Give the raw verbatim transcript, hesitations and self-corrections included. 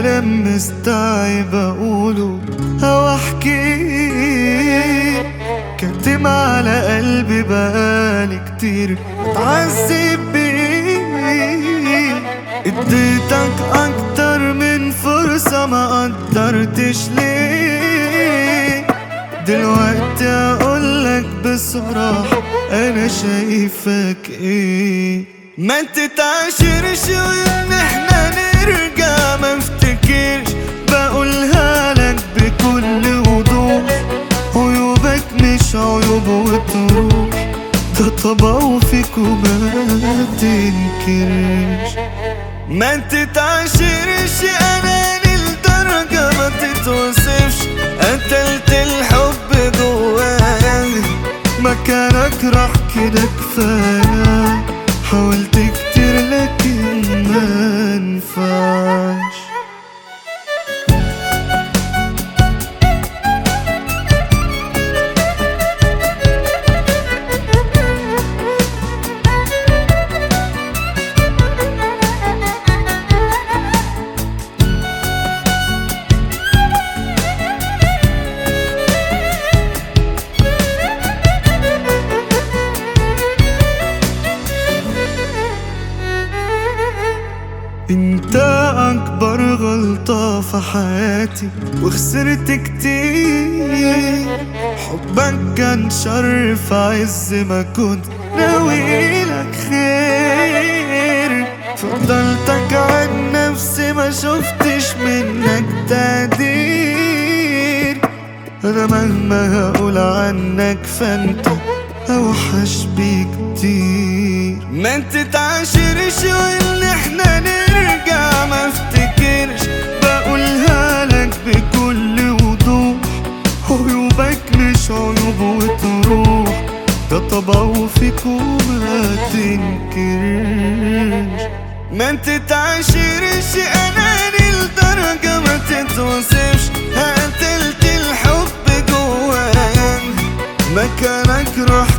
كلام مستعيب اقوله او احكيه، كاتم على قلبي بقالي كتير اتعذب بيه. اديتك اكتر من فرصة ما قدرتش ليه، دلوقتي اقولك بصراحة انا شايفك ايه. ما تتعاشرش وان احنا نرجع، ما افتكرش بقولها لك بكل وضوح، عيوبك مش عيوب وتروح، ده طبعه فيك وما تنكرش. ما تتعاشرش اناني لدرجة ما تتوصفش، قتلت الحب جوايا مكانك راح كده كفاية، حاولت كتير لكن ما نفعش. انت اكبر غلطة في حياتي وخسرت كتير، حبك كان شر في عز ما كنت ناويلك خير، فضلتك عن نفسي ما شفتش منك تقدير، انا مهما هقول عنك فانت اوحش بكتير. ما تتعاشرش وان احنا نرجع، ما افتكرش بقولها لك بكل وضوح، عيوبك مش عيوب وتروح، ده طبعه فيك وما تنكرش. ما تتعاشرش اناني لدرجة ما تتوصفش، قتلت الحب جوايا مكانك راح